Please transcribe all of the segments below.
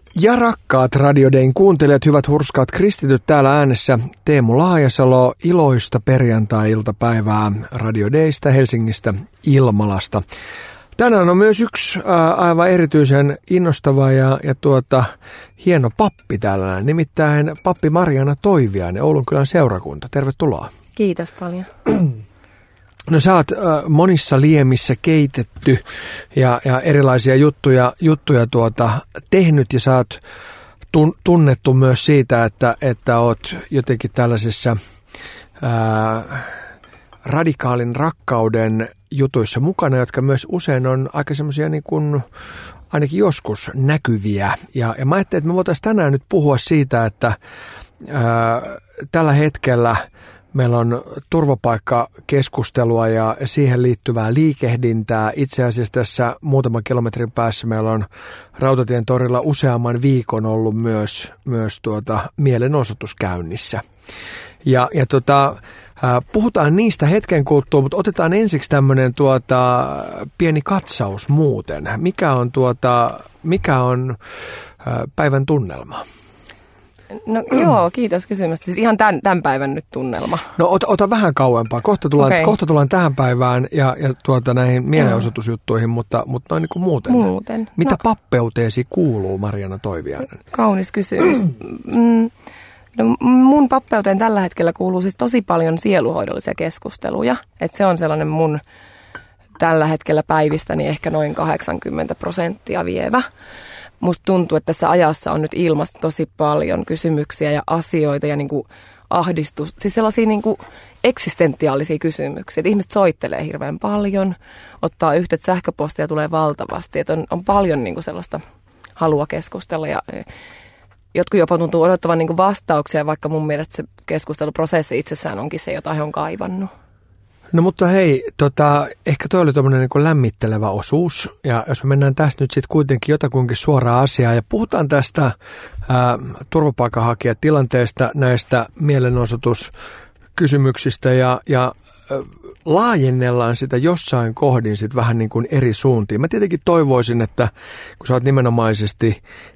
Ja rakkaat Radio Dayn kuuntelijat, hyvät hurskaat kristityt, täällä äänessä Teemu Laajasalo. Iloista perjantai-iltapäivää Radio Daystä, Helsingistä, Ilmalasta. Tänään on myös yksi aivan erityisen innostava ja hieno pappi täällä, nimittäin pappi Marjaana Toiviainen, Oulunkylän seurakunta. Tervetuloa. Kiitos paljon. No sä oot monissa liemissä keitetty ja erilaisia juttuja tehnyt ja sä oot tunnettu myös siitä, että oot jotenkin tällaisessa radikaalin rakkauden jutuissa mukana, jotka myös usein on aika semmoisia niin kuin ainakin joskus näkyviä. Ja mä ajattelin, että me voitaisiin tänään nyt puhua siitä, että tällä hetkellä meillä on turvapaikkakeskustelua ja siihen liittyvää liikehdintää. Itse asiassa tässä muutaman kilometrin päässä meillä on Rautatien torilla useamman viikon ollut myös mielenosoitus käynnissä. Puhutaan niistä hetken kuluttua, mutta otetaan ensiksi tämmöinen pieni katsaus muuten. Mikä on päivän tunnelma? No joo, kiitos kysymästä. Siis ihan tämän päivän nyt tunnelma. No ota vähän kauempaa. Kohta tullaan tähän päivään ja näihin mielenosoitusjuttuihin, mutta noin niin kuin muuten. Mitä pappeuteesi kuuluu, Marjaana Toiviainen? Kaunis kysymys. No, mun pappeuteen tällä hetkellä kuuluu siis tosi paljon sieluhoidollisia keskusteluja. Että se on sellainen mun tällä hetkellä päivistäni ehkä noin 80% vievä. Musta tuntuu, että tässä ajassa on nyt ilmassa tosi paljon kysymyksiä ja asioita ja niinku ahdistus. Siis sellaisia niinku eksistentiaalisia kysymyksiä. Että ihmiset soittelee hirveän paljon, ottaa yhteyttä, sähköpostia tulee valtavasti. Että on paljon niinku sellaista halua keskustella ja jotkut jopa tuntuu odottavan niinku vastauksia, vaikka mun mielestä se keskusteluprosessi itsessään onkin se, jota he on kaivannut. No mutta hei, ehkä toi oli tuommoinen niin lämmittelevä osuus, ja jos me mennään tästä nyt sitten kuitenkin jotakuinkin suoraan asiaan, ja puhutaan tästä turvapaikanhakijatilanteesta, näistä mielenosoituskysymyksistä, ja laajennellaan sitä jossain kohdin sitten vähän niin kuin eri suuntiin. Mä tietenkin toivoisin, että kun sä oot nimenomaisesti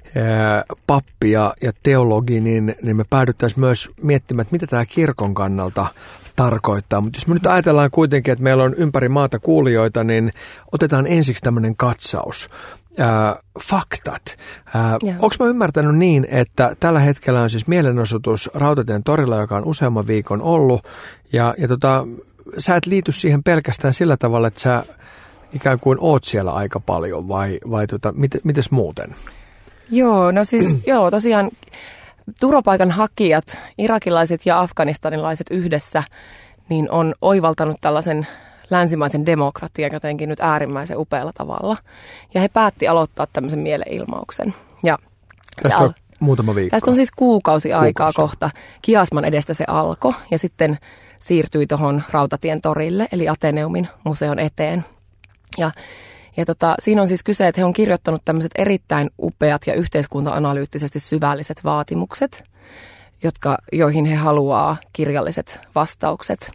pappi ja teologi, niin me päädyttäisiin myös miettimään, että mitä tämä kirkon kannalta tarkoittaa. Mutta jos me nyt ajatellaan kuitenkin, että meillä on ympäri maata kuulijoita, niin otetaan ensiksi tämmöinen katsaus. Faktat. Onko mä ymmärtänyt niin, että tällä hetkellä on siis mielenosoitus Rautatien torilla, joka on useamman viikon ollut, ja sä et liity siihen pelkästään sillä tavalla, että sä ikään kuin oot siellä aika paljon, vai mites muuten? Joo, no siis tosiaan turvapaikanhakijat, irakilaiset ja afganistanilaiset yhdessä, niin on oivaltanut tällaisen länsimaisen demokratian jotenkin nyt äärimmäisen upealla tavalla. Ja he päätti aloittaa tämmöisen mielenilmauksen. Ja tästä on muutama viikko. Tästä on siis kuukausi aikaa kohta. Kiasman edestä se alkoi ja sitten siirtyi tuohon Rautatien torille, eli Ateneumin museon eteen. Ja siinä on siis kyse, että he on kirjoittanut tämmöiset erittäin upeat ja yhteiskunta-analyyttisesti syvälliset vaatimukset, joihin he haluaa kirjalliset vastaukset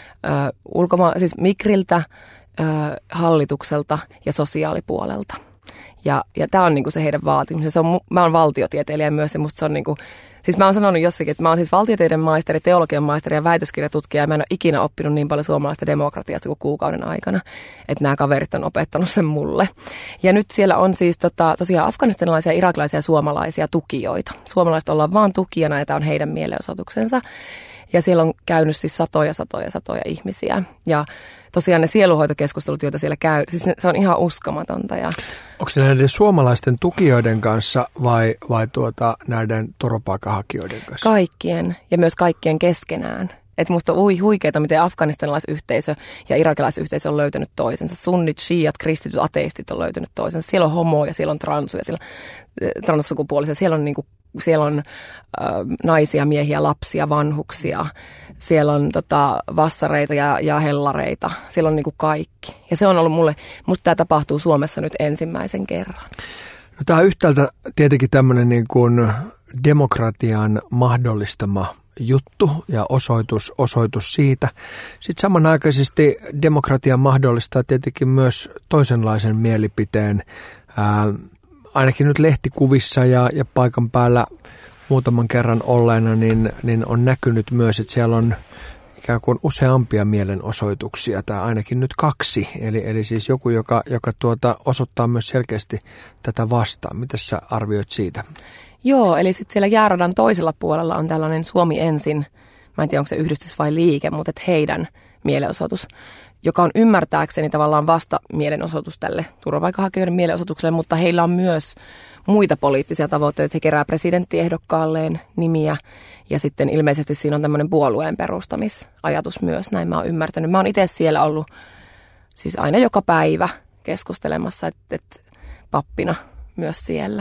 siis Migriltä, hallitukselta ja sosiaalipuolelta. Ja tämä on niinku se heidän vaatimus. Mä oon valtiotieteilijä myös ja musta se on niinku, siis mä oon sanonut jossakin, että mä oon siis valtiotieteen maisteri, teologian maisteri ja väitöskirjatutkija ja mä en ole ikinä oppinut niin paljon suomalaista demokratiasta kuin kuukauden aikana, että nämä kaverit on opettanut sen mulle. Ja nyt siellä on siis tosiaan afganistanilaisia, irakilaisia ja suomalaisia tukijoita. Suomalaiset ollaan vaan tukijana ja tämä on heidän mielenosoituksensa. Ja siellä on käynyt siis satoja ihmisiä. Ja tosiaan ne sieluhoitokeskustelut, joita siellä käy, siis se on ihan uskomatonta. Ja onko se näiden suomalaisten tukijoiden kanssa vai näiden turvapaikanhakijoiden kanssa? Kaikkien ja myös kaikkien keskenään. Että musta on huikeeta, miten afganistanilaisyhteisö ja irakilaisyhteisö on löytänyt toisensa. Sunnit, shiat, kristityt, ateistit on löytänyt toisensa. Siellä on homoja, siellä on transuja, siellä on transsukupuolisia, siellä on naisia, miehiä, lapsia, vanhuksia. Siellä on vassareita ja hellareita. Siellä on niinku kaikki. Ja se on ollut musta tämä tapahtuu Suomessa nyt ensimmäisen kerran. No, tämä on yhtäältä tietenkin tämmöinen niin kuin demokratian mahdollistama juttu ja osoitus siitä. Sitten samanaikaisesti demokratia mahdollistaa tietenkin myös toisenlaisen mielipiteen. ainakin nyt lehtikuvissa ja paikan päällä muutaman kerran olleena, niin on näkynyt myös, että siellä on ikään kuin useampia mielenosoituksia, tai ainakin nyt 2. Eli siis joku, joka osoittaa myös selkeästi tätä vastaan. Miten sä arvioit siitä? Joo, eli sitten siellä jääradan toisella puolella on tällainen Suomi ensin, mä en tiedä onko se yhdistys vai liike, mutta heidän mielenosoitus, joka on ymmärtääkseni tavallaan vasta mielenosoitus tälle turvapaikanhakijoiden mielenosoitukselle, mutta heillä on myös muita poliittisia tavoitteita. He kerää presidenttiehdokkaalleen nimiä ja sitten ilmeisesti siinä on tämmöinen puolueen perustamisajatus myös, näin mä oon ymmärtänyt. Mä oon itse siellä ollut siis aina joka päivä keskustelemassa, että pappina myös siellä.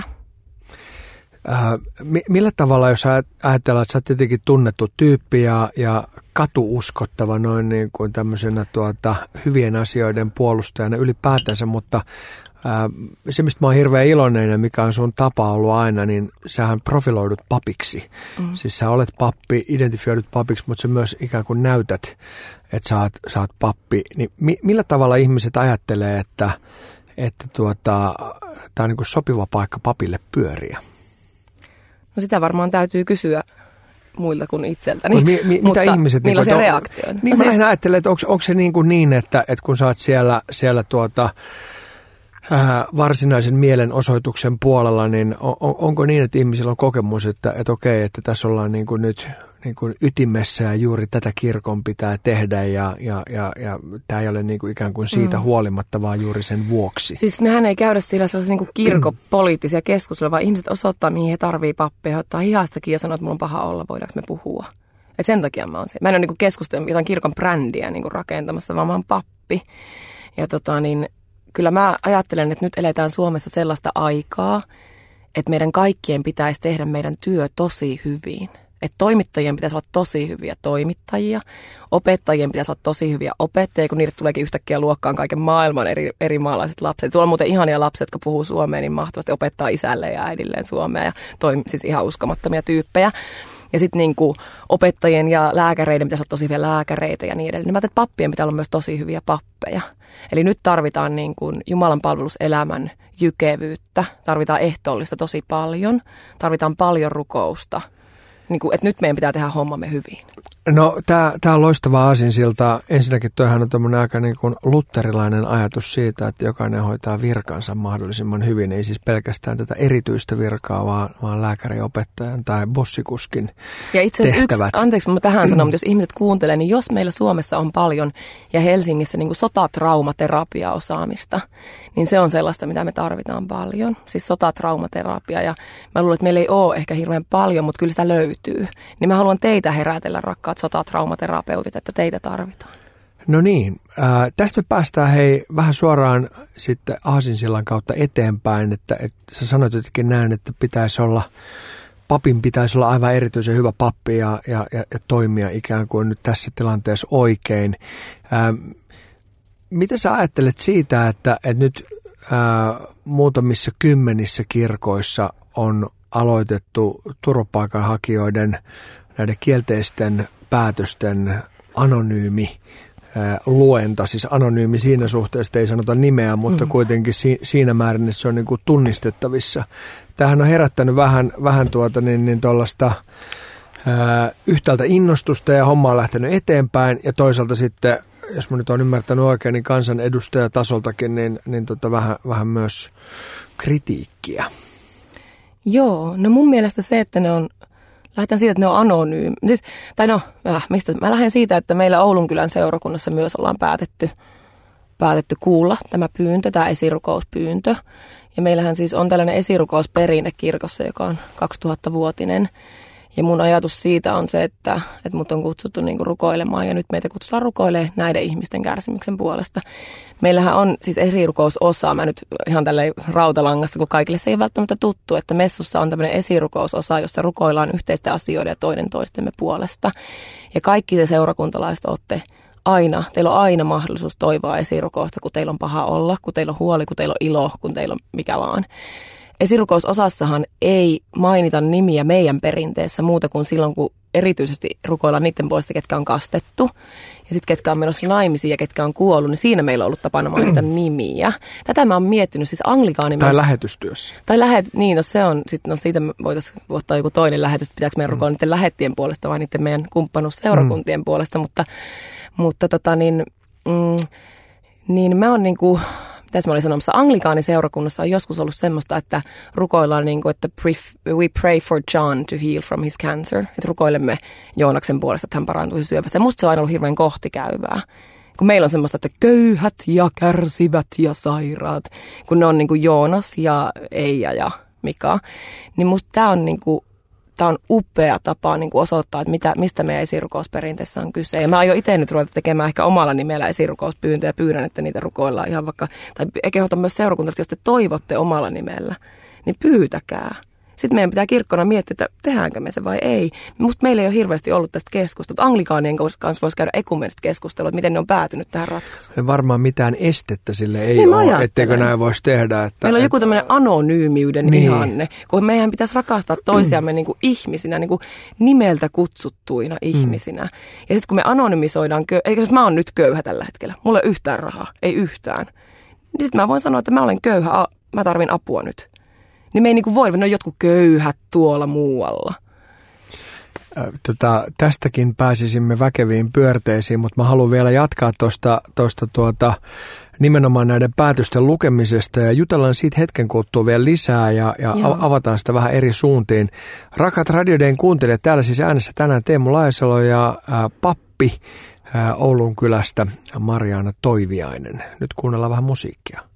Millä tavalla, jos ajatellaan, että sä oot tietenkin tunnettu tyyppi ja katuuskottava noin niin kuin tämmöisenä hyvien asioiden puolustajana ylipäätänsä, mutta se, mistä mä oon hirveän iloinen ja mikä on sun tapa ollut aina, niin sähän profiloidut papiksi. Siis sä olet pappi, identifioidut papiksi, mutta sä myös ikään kuin näytät, että sä oot pappi. Niin millä tavalla ihmiset ajattelee, että tää on niin kuin sopiva paikka papille pyöriä? No sitä varmaan täytyy kysyä muilta kuin itseltäni, mitä ihmiset, millaisia reaktioita? Niin mä ajattelen, että onko se niin, että kun sä oot siellä varsinaisen mielenosoituksen puolella, niin onko niin, että ihmisillä on kokemus, että okei, että tässä ollaan niin kuin nyt niin kuin ytimessä ja juuri tätä kirkon pitää tehdä ja tämä ei ole niin kuin ikään kuin siitä huolimatta, vaan juuri sen vuoksi. Siis mehän ei käydä siellä sellaisia niin kuin kirkopoliittisia keskusteluja, vaan ihmiset osoittaa, mihin he tarvii pappeja, ottaa hihastakin ja sanoo, että mulla on paha olla, voidaanko me puhua. Et sen takia mä oon se. Mä en ole niin keskustellut jotain kirkon brändiä niin kuin rakentamassa, vaan mä oon pappi. Ja kyllä mä ajattelen, että nyt eletään Suomessa sellaista aikaa, että meidän kaikkien pitäisi tehdä meidän työ tosi hyvin. Että toimittajien pitäisi olla tosi hyviä toimittajia, opettajien pitäisi olla tosi hyviä opettajia, kun niille tuleekin yhtäkkiä luokkaan kaiken maailman eri maalaiset lapset. Tuolla on muuten ihania lapset, jotka puhuu suomea, niin mahtavasti opettaa isälle ja äidilleen suomea ja siis ihan uskomattomia tyyppejä. Ja sitten niinku opettajien ja lääkäreiden pitäisi olla tosi hyviä lääkäreitä ja niin edelleen. Mä ajattelin, että pappien pitää olla myös tosi hyviä pappeja. Eli nyt tarvitaan niin kuin Jumalan palveluselämän jykevyyttä, tarvitaan ehtoollista tosi paljon, tarvitaan paljon rukousta. Niin kuin, että nyt meidän pitää tehdä hommamme hyvin. No tämä on loistava aasinsilta. Ensinnäkin toihan on tämmöinen aika niin kuin luterilainen ajatus siitä, että jokainen hoitaa virkansa mahdollisimman hyvin. Ei siis pelkästään tätä erityistä virkaa, vaan lääkärin, opettajan tai bossikuskin ja itse asiassa tehtävät. Anteeksi, mä tähän sanon, mutta jos ihmiset kuuntelee, niin jos meillä Suomessa on paljon ja Helsingissä niin kuin sotatraumaterapia-osaamista, niin se on sellaista, mitä me tarvitaan paljon. Siis sotatraumaterapia ja mä luulen, että meillä ei ole ehkä hirveän paljon, mutta kyllä sitä löytyy. Niin mä haluan teitä herätellä, rakkaat sotatraumaterapeutit, että teitä tarvitaan. No niin, tästä me päästään vähän suoraan sitten aasinsillan kautta eteenpäin, että sä sanoit jotenkin näin, että papin pitäisi olla aivan erityisen hyvä pappi ja toimia ikään kuin nyt tässä tilanteessa oikein. Mitä sä ajattelet siitä, että nyt muutamissa kymmenissä kirkoissa on aloitettu turvapaikanhakijoiden näiden kielteisten päätösten anonyymi luenta, siis anonyymi siinä suhteessa, ei sanota nimeä, mutta kuitenkin siinä määrin, että se on niin kuin tunnistettavissa. Tämähän on herättänyt vähän tuollaista yhtäältä innostusta ja homma on lähtenyt eteenpäin ja toisaalta sitten, jos mä nyt olen ymmärtänyt oikein, niin kansanedustajatasoltakin niin vähän myös kritiikkiä. Joo, no mun mielestä se, että lähdetään siitä, että ne on anonyymi. Siis, mä lähden siitä, että meillä Oulunkylän seurakunnassa myös ollaan päätetty kuulla tämä esirukouspyyntö. Ja meillähän siis on tällainen esirukousperinne kirkossa, joka on 2000-vuotinen. Ja mun ajatus siitä on se, että mut on kutsuttu niinku rukoilemaan ja nyt meitä kutsutaan rukoilemaan näiden ihmisten kärsimyksen puolesta. Meillähän on siis esirukousosa, mä nyt ihan tälleen rautalangasta, kun kaikille se ei välttämättä tuttu, että messussa on tämmöinen esirukousosa, jossa rukoillaan yhteisten asioiden ja toinen toistemme puolesta. Ja kaikki te seurakuntalaiset teillä on aina mahdollisuus toivoa esirukousta, kun teillä on paha olla, kun teillä on huoli, kun teillä on ilo, kun teillä on mikä vaan. esirukousosassahan ei mainita nimiä meidän perinteessä muuta kuin silloin, kun erityisesti rukoillaan niiden puolesta, ketkä on kastettu. Ja sitten ketkä on menossa naimisiin ja ketkä on kuollut, niin siinä meillä on ollut tapana mainita nimiä. Tätä mä oon miettinyt, siis anglikaani tai myös. Lähetystyössä. Tai niin, no se on, siitä me voitaisiin ottaa joku toinen lähetys, pitääkö meidän rukoilla niiden lähettien puolesta vai niiden meidän kumppanuusseurakuntien puolesta, mutta niin mä oon niinku, mitäs mä olin sanomassa, anglikaaniseurakunnassa on joskus ollut semmoista, että rukoillaan niinku, että we pray for John to heal from his cancer. Että rukoilemme Joonaksen puolesta, että hän parantuisi syövästä. Ja musta se on aina ollut hirveän kohtikäyvää. Kun meillä on semmoista, että köyhät ja kärsivät ja sairaat, kun ne on niinku Joonas ja Eija ja Mika, niin musta tää on niinku, tämä on upea tapa niin kuin osoittaa, että mistä meidän esirukousperinteessä on kyse. Ja mä aion itse nyt ruveta tekemään ehkä omalla nimellä esirukouspyyntöjä ja pyydän, että niitä rukoillaan ihan vaikka, tai kehotan myös seurakuntaisesti, jos te toivotte omalla nimellä, niin pyytäkää. Sitten meidän pitää kirkkona miettiä, että tehdäänkö me se vai ei. Musta meillä ei ole hirveästi ollut tästä keskustelua. Anglikaanien kanssa voisi käydä ekumeenista keskustelua, että miten ne on päätynyt tähän ratkaisuun. Ei varmaan mitään estettä sille ei ole, etteikö näin voisi tehdä. Että, meillä on joku tämmöinen anonyymiyden ihanne, kun meidän pitäisi rakastaa toisiamme niin kuin ihmisinä, niin kuin nimeltä kutsuttuina ihmisinä. Ja sitten kun me anonymisoidaan, eikä mä oon nyt köyhä tällä hetkellä, mulla ei ole yhtään rahaa, ei yhtään. Niin sitten mä voin sanoa, että mä olen köyhä, mä tarvin apua nyt. Niin me ei niinku voi, ne on jotkut köyhät tuolla muualla. Tästäkin pääsisimme väkeviin pyörteisiin, mutta mä haluan vielä jatkaa tuosta nimenomaan näiden päätösten lukemisesta ja jutellaan siitä hetken kuluttua vielä lisää ja avataan sitä vähän eri suuntiin. Rakat Radioiden kuuntelijat, täällä siis äänessä tänään Teemu Laisalo ja pappi Oulun kylästä Marjaana Toiviainen. Nyt kuunnellaan vähän musiikkia.